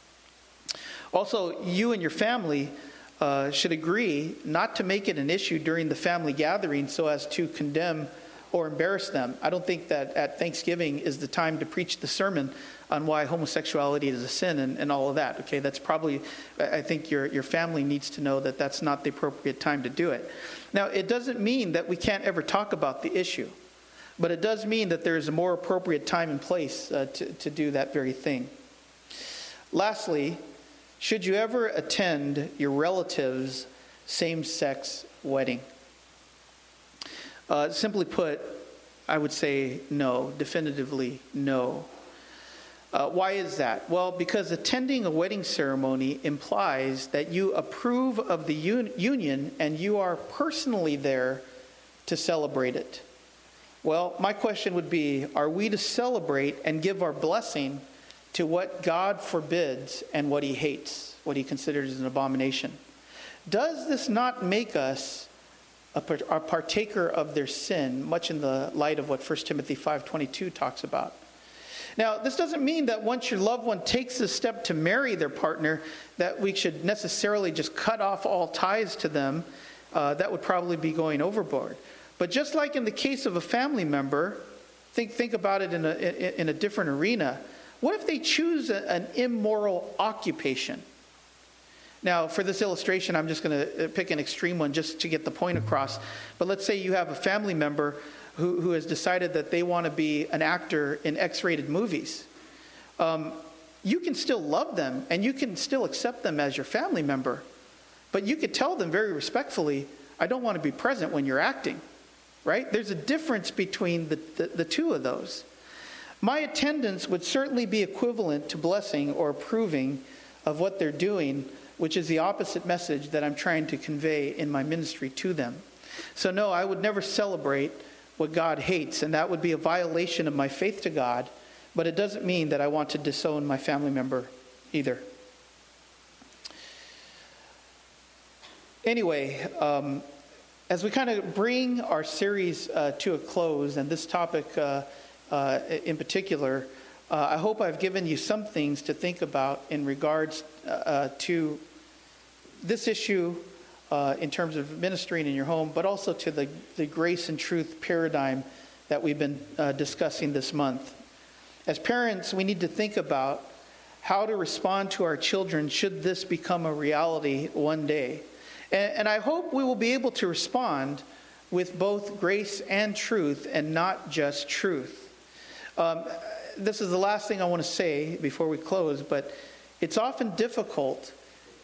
Also, you and your family uh, should agree not to make it an issue during the family gathering so as to condemn or embarrass them. I don't think that at Thanksgiving is the time to preach the sermon on why homosexuality is a sin and, and all of that. Okay, that's probably, I think your, your family needs to know that that's not the appropriate time to do it. Now, it doesn't mean that we can't ever talk about the issue, but it does mean that there is a more appropriate time and place uh, to, to do that very thing. Lastly, should you ever attend your relative's same-sex wedding? Uh, simply put, I would say no, definitively no. Uh, why is that? Well, because attending a wedding ceremony implies that you approve of the un- union and you are personally there to celebrate it. Well, my question would be, are we to celebrate and give our blessing to what God forbids and what he hates, what he considers an abomination? Does this not make us a, a partaker of their sin, much in the light of what First Timothy five twenty-two talks about? Now, this doesn't mean that once your loved one takes the step to marry their partner, that we should necessarily just cut off all ties to them. Uh, that would probably be going overboard. But just like in the case of a family member, think think about it in a in a different arena. What if they choose a, an immoral occupation? Now, for this illustration, I'm just going to pick an extreme one just to get the point across. But let's say you have a family member who, who has decided that they want to be an actor in X-rated movies. Um, you can still love them, and you can still accept them as your family member. But you could tell them very respectfully, I don't want to be present when you're acting. Right? There's a difference between the, the, the two of those. My attendance would certainly be equivalent to blessing or approving of what they're doing, which is the opposite message that I'm trying to convey in my ministry to them. So no, I would never celebrate what God hates, and that would be a violation of my faith to God, but it doesn't mean that I want to disown my family member either. Anyway, um, as we kind of bring our series uh, to a close, and this topic uh, uh, in particular, uh, I hope I've given you some things to think about in regards uh, to this issue uh, in terms of ministering in your home, but also to the, the grace and truth paradigm that we've been uh, discussing this month. As parents, we need to think about how to respond to our children should this become a reality one day. And, and I hope we will be able to respond with both grace and truth, and not just truth. Um, this is the last thing I want to say before we close, but it's often difficult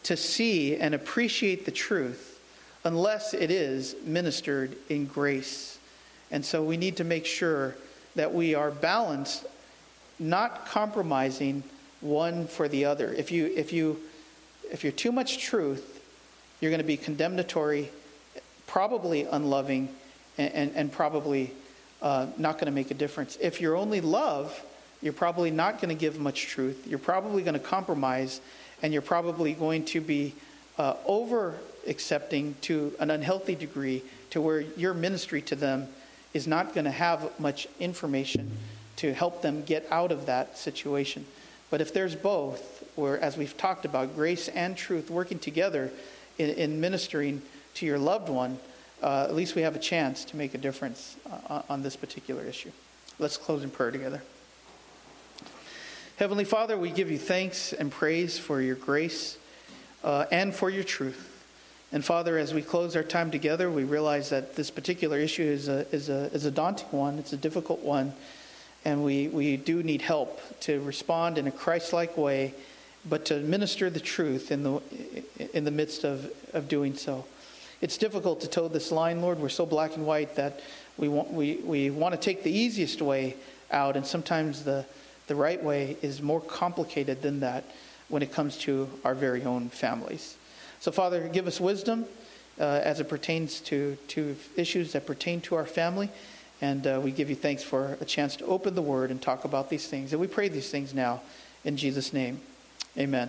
to see and appreciate the truth unless it is ministered in grace. And so we need to make sure that we are balanced, not compromising one for the other. If you if you if you're too much truth, you're going to be condemnatory, probably unloving, and, and, and probably uh, not going to make a difference. If you're only love, you're probably not going to give much truth. You're probably going to compromise, and you're probably going to be uh, over accepting to an unhealthy degree, to where your ministry to them is not going to have much information to help them get out of that situation. But if there's both, where, as we've talked about, grace and truth working together in, in ministering to your loved one, uh, at least we have a chance to make a difference uh, on this particular issue. Let's close in prayer together. Heavenly Father, we give you thanks and praise for your grace uh, and for your truth. And Father, as we close our time together, we realize that this particular issue is a is a is a daunting one. It's a difficult one, and we we do need help to respond in a Christ-like way, but to minister the truth in the in the midst of, of doing so. It's difficult to toe this line, Lord. We're so black and white that we want we, we want to take the easiest way out, and sometimes the the right way is more complicated than that when it comes to our very own families. So, Father, give us wisdom uh, as it pertains to, to issues that pertain to our family. And uh, we give you thanks for a chance to open the Word and talk about these things. And we pray these things now in Jesus' name. Amen.